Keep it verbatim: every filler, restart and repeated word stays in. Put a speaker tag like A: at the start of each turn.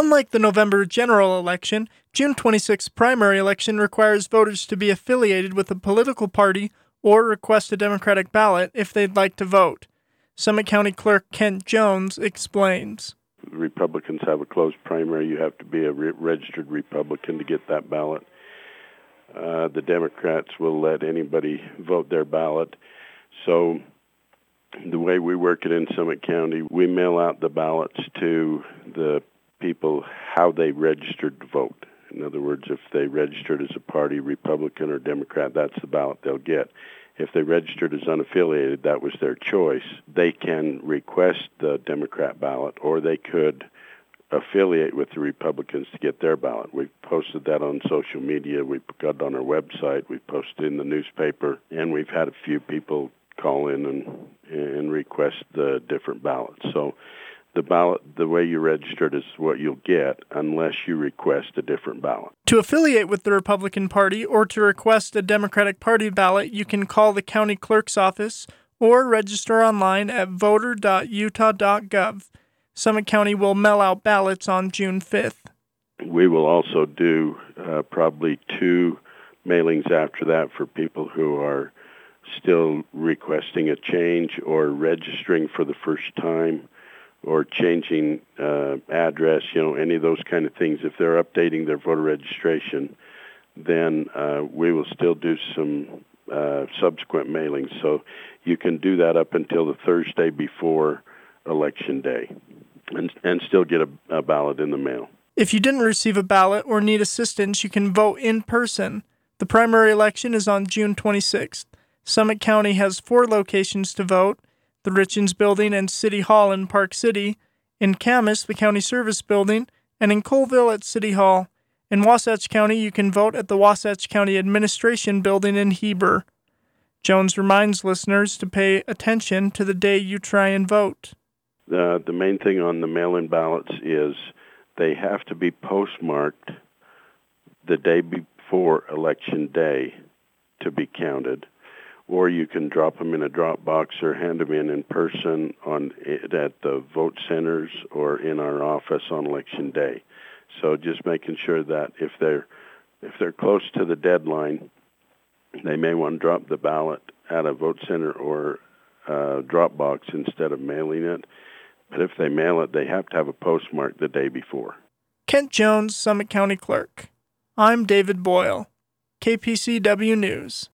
A: Unlike the November general election, June twenty-sixth primary election requires voters to be affiliated with a political party or request a Democratic ballot if they'd like to vote. Summit County Clerk Kent Jones explains.
B: Republicans have a closed primary. You have to be a re- registered Republican to get that ballot. Uh, the Democrats will let anybody vote their ballot. So the way we work it in Summit County, we mail out the ballots to the people how they registered to vote. In other words, if they registered as a party, Republican or Democrat, that's the ballot they'll get. If they registered as unaffiliated, that was their choice. They can request the Democrat ballot, or they could affiliate with the Republicans to get their ballot. We've posted that on social media. We've got it on our website. We've posted in the newspaper, and we've had a few people call in and and request the different ballots. So the ballot, the way you registered is what you'll get unless you request a different ballot.
A: To affiliate with the Republican Party or to request a Democratic Party ballot, you can call the county clerk's office or register online at voter dot utah dot gov. Summit County will mail out ballots on June fifth.
B: We will also do uh, probably two mailings after that for people who are still requesting a change or registering for the first time or changing uh, address, you know, any of those kind of things. If they're updating their voter registration, then uh, we will still do some uh, subsequent mailings. So you can do that up until the Thursday before Election Day and, and still get a, a ballot in the mail.
A: If you didn't receive a ballot or need assistance, you can vote in person. The primary election is on June twenty-sixth. Summit County has four locations to vote: the Richens Building and City Hall in Park City, in Camas, the County Service Building, and in Colville at City Hall. In Wasatch County, you can vote at the Wasatch County Administration Building in Heber. Jones reminds listeners to pay attention to the day you try and vote.
B: Uh, the main thing on the mail-in ballots is they have to be postmarked the day before Election Day to be counted. Or you can drop them in a drop box or hand them in in person on at the vote centers or in our office on Election Day. So just making sure that if they're if they're close to the deadline, they may want to drop the ballot at a vote center or a drop box instead of mailing it. But if they mail it, they have to have a postmark the day before.
A: Kent Jones, Summit County Clerk. I'm David Boyle, K P C W News.